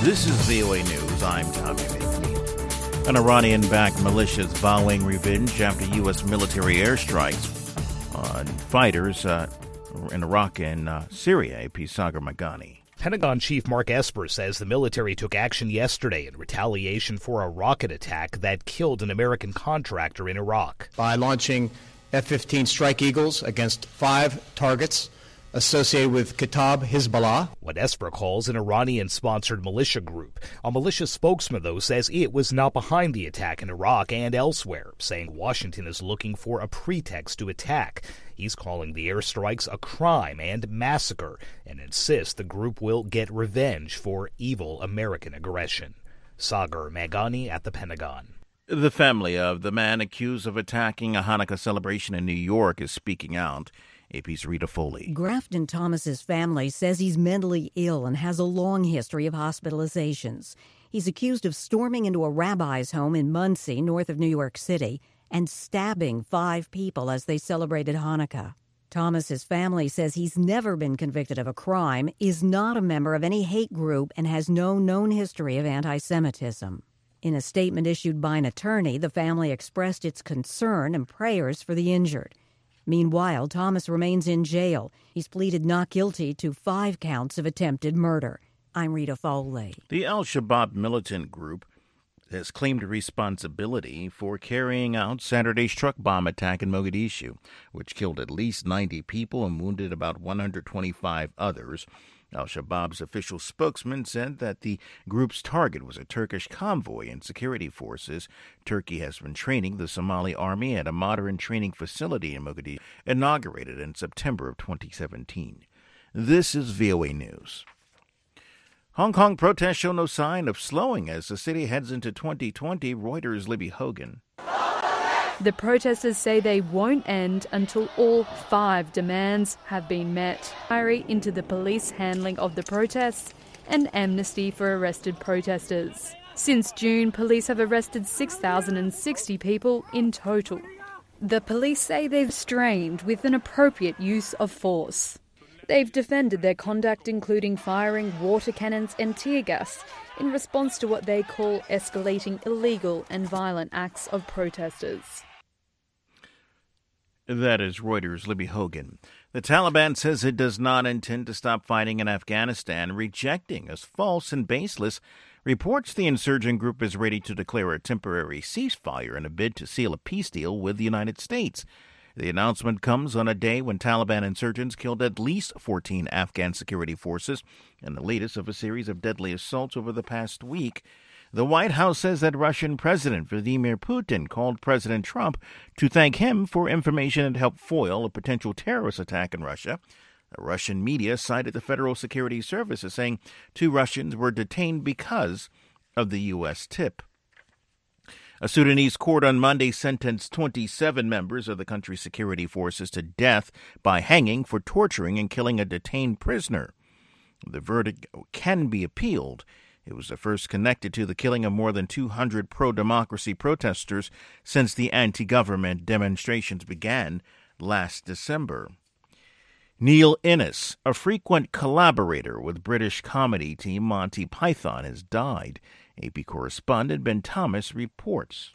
This is VOA News. I'm Tommy McNeil. An Iranian-backed militia is vowing revenge after U.S. military airstrikes on fighters in Iraq and Syria. AP Sagar Magani. Pentagon Chief Mark Esper says the military took action yesterday in retaliation for a rocket attack that killed an American contractor in Iraq. By launching F-15 Strike Eagles against 5 targets associated with Kataib Hezbollah. What Esper calls an Iranian-sponsored militia group. A militia spokesman, though, says it was not behind the attack in Iraq and elsewhere, saying Washington is looking for a pretext to attack. He's calling the airstrikes a crime and massacre and insists the group will get revenge for evil American aggression. Sagar Magani at the Pentagon. The family of the man accused of attacking a Hanukkah celebration in New York is speaking out. AP's Rita Foley. Grafton Thomas's family says he's mentally ill and has a long history of hospitalizations. He's accused of storming into a rabbi's home in Monsey, north of New York City, and stabbing 5 people as they celebrated Hanukkah. Thomas's family says he's never been convicted of a crime, is not a member of any hate group, and has no known history of anti-Semitism. In a statement issued by an attorney, the family expressed its concern and prayers for the injured. Meanwhile, Thomas remains in jail. He's pleaded not guilty to 5 counts of attempted murder. I'm Rita Foley. The Al-Shabaab militant group has claimed responsibility for carrying out Saturday's truck bomb attack in Mogadishu, which killed at least 90 people and wounded about 125 others. Al-Shabaab's official spokesman said that the group's target was a Turkish convoy and security forces. Turkey has been training the Somali army at a modern training facility in Mogadishu, inaugurated in September of 2017. This is VOA News. Hong Kong protests show no sign of slowing as the city heads into 2020. Reuters' Libby Hogan. The protesters say they won't end until all 5 demands have been met. Inquiry into the police handling of the protests and amnesty for arrested protesters. Since June, police have arrested 6,060 people in total. The police say they've restrained with an appropriate use of force. They've defended their conduct, including firing water cannons and tear gas, in response to what they call escalating illegal and violent acts of protesters. That is Reuters' Libby Hogan. The Taliban says it does not intend to stop fighting in Afghanistan, rejecting as false and baseless reports the insurgent group is ready to declare a temporary ceasefire in a bid to seal a peace deal with the United States. The announcement comes on a day when Taliban insurgents killed at least 14 Afghan security forces in the latest of a series of deadly assaults over the past week. The White House says that Russian President Vladimir Putin called President Trump to thank him for information that helped foil a potential terrorist attack in Russia. The Russian media cited the Federal Security Service as saying 2 Russians were detained because of the U.S. tip. A Sudanese court on Monday sentenced 27 members of the country's security forces to death by hanging for torturing and killing a detained prisoner. The verdict can be appealed. It was the first connected to the killing of more than 200 pro-democracy protesters since the anti-government demonstrations began last December. Neil Innes, a frequent collaborator with British comedy team Monty Python, has died. AP correspondent Ben Thomas reports.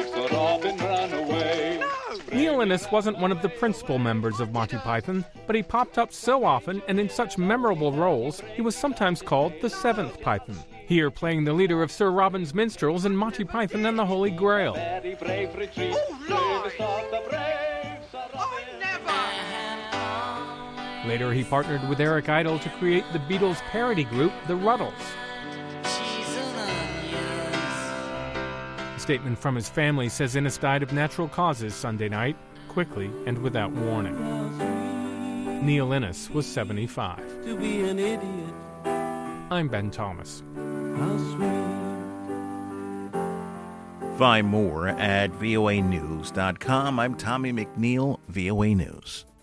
Neil Innes wasn't one of the principal members of Monty Python, but he popped up so often and in such memorable roles, he was sometimes called the Seventh Python. Here playing the leader of Sir Robin's Minstrels in Monty Python and the Holy Grail. Later, he partnered with Eric Idle to create the Beatles parody group, The Ruddles. A statement from his family says Innes died of natural causes Sunday night, quickly and without warning. Neil Innes was 75. I'm Ben Thomas. Find more at voanews.com. I'm Tommy McNeil, VOA News.